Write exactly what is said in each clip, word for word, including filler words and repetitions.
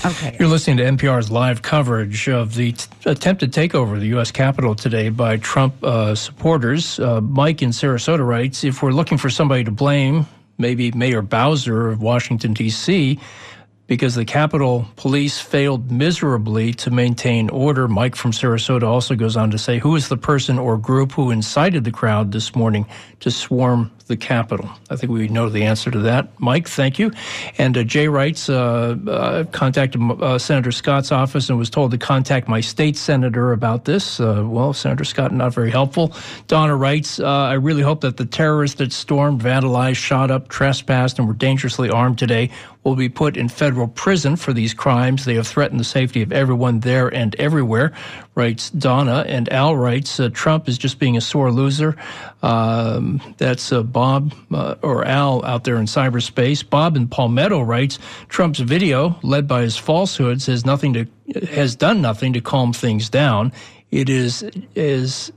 Okay. You're listening to N P R's live coverage of the t- attempted takeover of the U S Capitol today by Trump uh, supporters. Uh, Mike in Sarasota writes, if we're looking for somebody to blame, maybe Mayor Bowser of Washington, D C, because the Capitol Police failed miserably to maintain order. Mike from Sarasota also goes on to say, who is the person or group who incited the crowd this morning to swarm the Capitol? I think we know the answer to that. Mike, thank you. And uh, Jay writes, uh, uh, contacted uh, Senator Scott's office and was told to contact my state senator about this. Uh, well, Senator Scott, not very helpful. Donna writes, uh, I really hope that the terrorists that stormed, vandalized, shot up, trespassed, and were dangerously armed today will be put in federal prison for these crimes. They have threatened the safety of everyone there and everywhere, writes Donna. And Al writes, uh, Trump is just being a sore loser. Um, that's uh, Bob uh, or Al out there in cyberspace. Bob in Palmetto writes, Trump's video, led by his falsehoods, has nothing to has done nothing to calm things down. It is is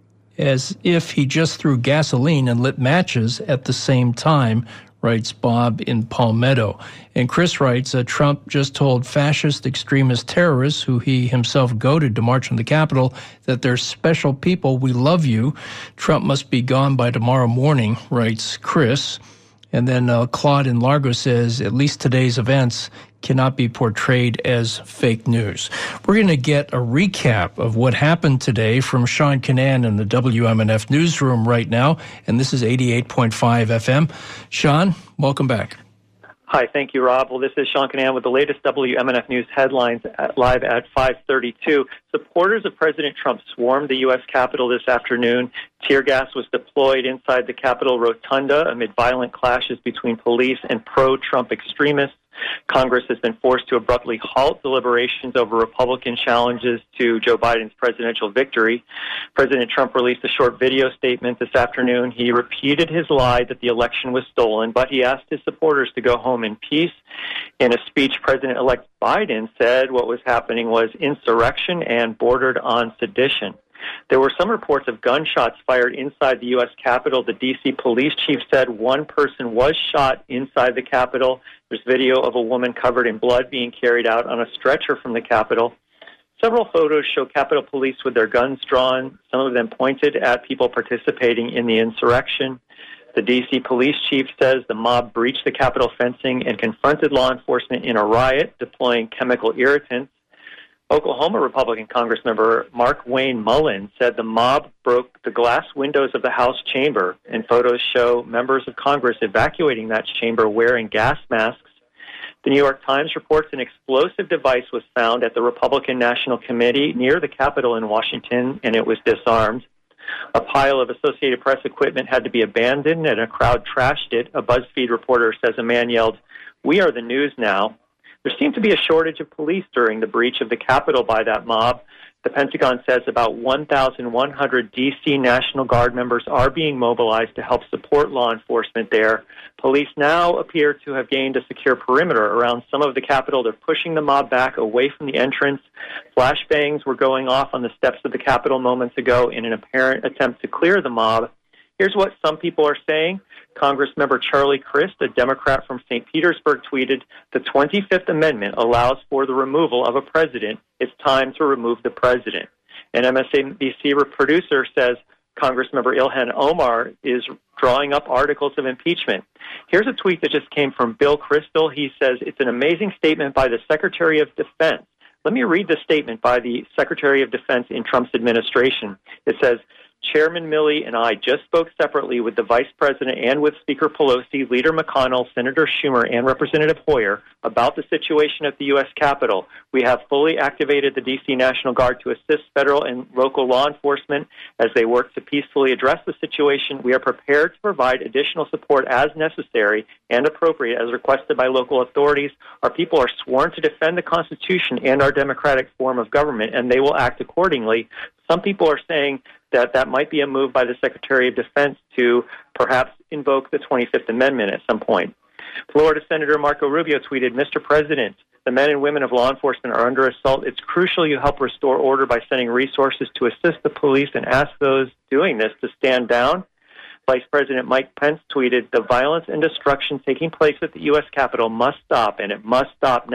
as if he just threw gasoline and lit matches at the same time, writes Bob in Palmetto. And Chris writes, uh, Trump just told fascist extremist terrorists who he himself goaded to march on the Capitol that they're special people. We love you. Trump must be gone by tomorrow morning, writes Chris. And then uh, Claude in Largo says, at least today's events cannot be portrayed as fake news. We're going to get a recap of what happened today from Sean Kinane in the W M N F newsroom right now, and this is eighty-eight point five F M. Sean, welcome back. Hi, thank you, Rob. Well, this is Sean Kinane with the latest W M N F News headlines at, live at five thirty-two. Supporters of President Trump swarmed the U S Capitol this afternoon. Tear gas was deployed inside the Capitol Rotunda amid violent clashes between police and pro-Trump extremists. Congress has been forced to abruptly halt deliberations over Republican challenges to Joe Biden's presidential victory. President Trump released a short video statement this afternoon. He repeated his lie that the election was stolen, but he asked his supporters to go home in peace. In a speech, President-elect Biden said what was happening was insurrection and bordered on sedition. There were some reports of gunshots fired inside the U S Capitol. The D C police chief said one person was shot inside the Capitol. There's video of a woman covered in blood being carried out on a stretcher from the Capitol. Several photos show Capitol Police with their guns drawn, some of them pointed at people participating in the insurrection. The D C police chief says the mob breached the Capitol fencing and confronted law enforcement in a riot, deploying chemical irritants. Oklahoma Republican Congressmember Mark Wayne Mullin said the mob broke the glass windows of the House chamber, and photos show members of Congress evacuating that chamber wearing gas masks. The New York Times reports an explosive device was found at the Republican National Committee near the Capitol in Washington, and it was disarmed. A pile of Associated Press equipment had to be abandoned, and a crowd trashed it. A BuzzFeed reporter says a man yelled, "We are the news now." There seemed to be a shortage of police during the breach of the Capitol by that mob. The Pentagon says about one thousand one hundred D C National Guard members are being mobilized to help support law enforcement there. Police now appear to have gained a secure perimeter around some of the Capitol. They're pushing the mob back away from the entrance. Flashbangs were going off on the steps of the Capitol moments ago in an apparent attempt to clear the mob. Here's what some people are saying. Congressmember Charlie Crist, a Democrat from Saint Petersburg, tweeted, "The twenty-fifth Amendment allows for the removal of a president. It's time to remove the president." An M S N B C producer says Congressmember Ilhan Omar is drawing up articles of impeachment. Here's a tweet that just came from Bill Kristol. He says, "It's an amazing statement by the Secretary of Defense." Let me read the statement by the Secretary of Defense in Trump's administration. It says, "Chairman Milley and I just spoke separately with the Vice President and with Speaker Pelosi, Leader McConnell, Senator Schumer, and Representative Hoyer about the situation at the U S Capitol. We have fully activated the D C National Guard to assist federal and local law enforcement as they work to peacefully address the situation. We are prepared to provide additional support as necessary and appropriate as requested by local authorities. Our people are sworn to defend the Constitution and our democratic form of government, and they will act accordingly." Some people are saying that that might be a move by the Secretary of Defense to perhaps invoke the twenty-fifth Amendment at some point. Florida Senator Marco Rubio tweeted, "Mister President, the men and women of law enforcement are under assault. It's crucial you help restore order by sending resources to assist the police and ask those doing this to stand down." Vice President Mike Pence tweeted, "The violence and destruction taking place at the U S Capitol must stop, and it must stop now.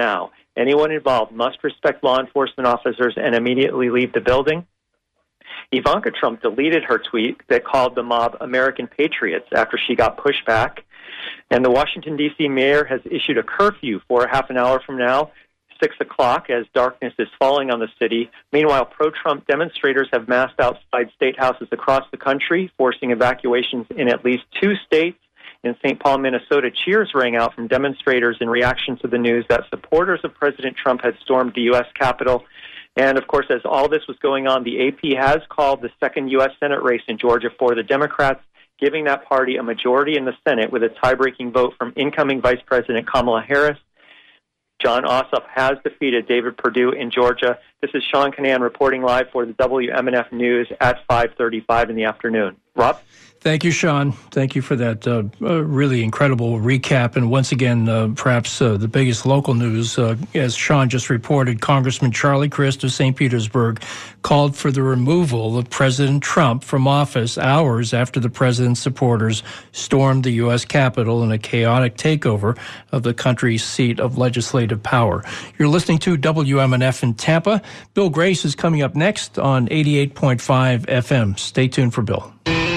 Anyone involved must respect law enforcement officers and immediately leave the building. Ivanka Trump deleted her tweet that called the mob American patriots after she got pushback. And the Washington, D C mayor has issued a curfew for half an hour from now, six o'clock, as darkness is falling on the city. Meanwhile, pro-Trump demonstrators have massed outside state houses across the country, forcing evacuations in at least two states. In Saint Paul, Minnesota, cheers rang out from demonstrators in reaction to the news that supporters of President Trump had stormed the U S Capitol. And, of course, as all this was going on, the A P has called the second U S Senate race in Georgia for the Democrats, giving that party a majority in the Senate with a tie-breaking vote from incoming Vice President Kamala Harris. Jon Ossoff has defeated David Perdue in Georgia. This is Sean Kinane reporting live for the W M N F News at five thirty-five in the afternoon. Rob? Thank you, Sean. Thank you for that uh, uh, really incredible recap. And once again, uh, perhaps uh, the biggest local news, uh, as Sean just reported, Congressman Charlie Crist of Saint Petersburg called for the removal of President Trump from office hours after the president's supporters stormed the U S Capitol in a chaotic takeover of the country's seat of legislative power. You're listening to W M N F in Tampa. Bill Grace is coming up next on eighty-eight point five F M. Stay tuned for Bill.